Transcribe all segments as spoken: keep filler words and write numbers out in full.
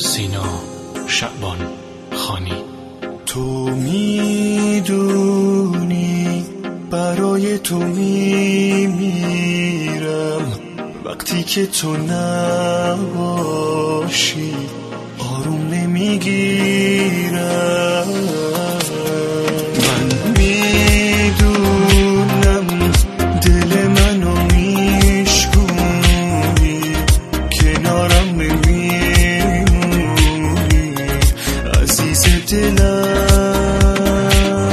سینا شعبان خانی. تو میدونی برای تو میمیرم، وقتی که تو نباشی آروم نمیگیرم. من میدونم دل منو میشکونی، کنارم نمیمونی عزیز دلم.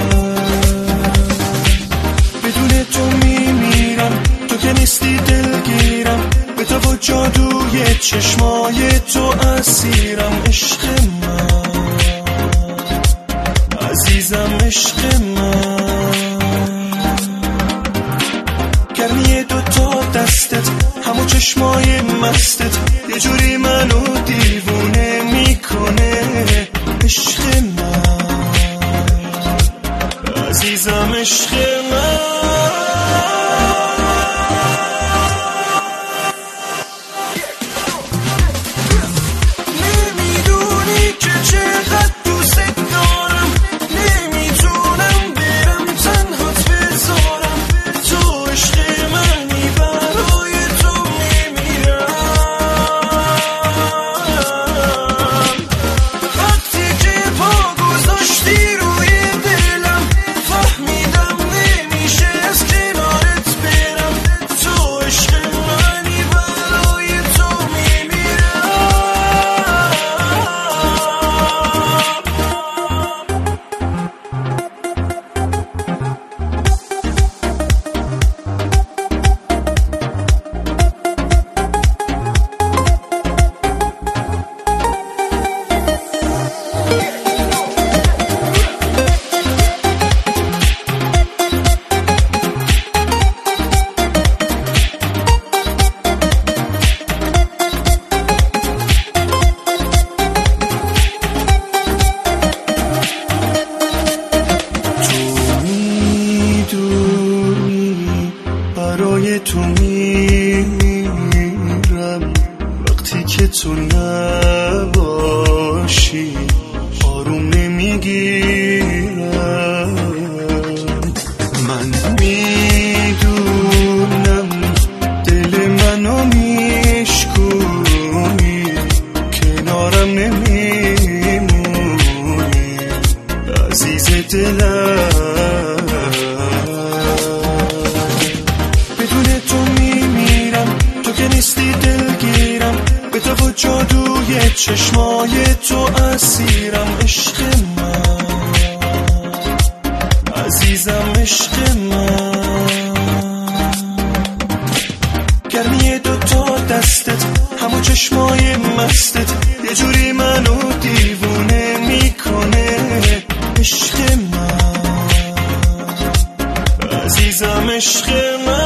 بدون تو میمیرم، تو که نیستی دلگیرم، به تو و جادوی چشمای تو اسیرم. عشق من عزیزم، عشق من، گرمی دوتا دستت، همو چشمای مستت یه جوری منو دیوونه میکنه. عشق من عزیزم، عشق من. برای تو میمیرم، وقتی که تو نباشی آروم نمیگیرم. من میدونم دل منو میشکونی، کنارم نمیمونی عزیز دلم. به تو و جادوی چشمای تو اسیرم. عشق من عزیزم، عشق من، گرمی دوتا دستت، همو چشمای مستت یه جوری منو دیوونه میکنه. عشق من عزیزم، عشق من.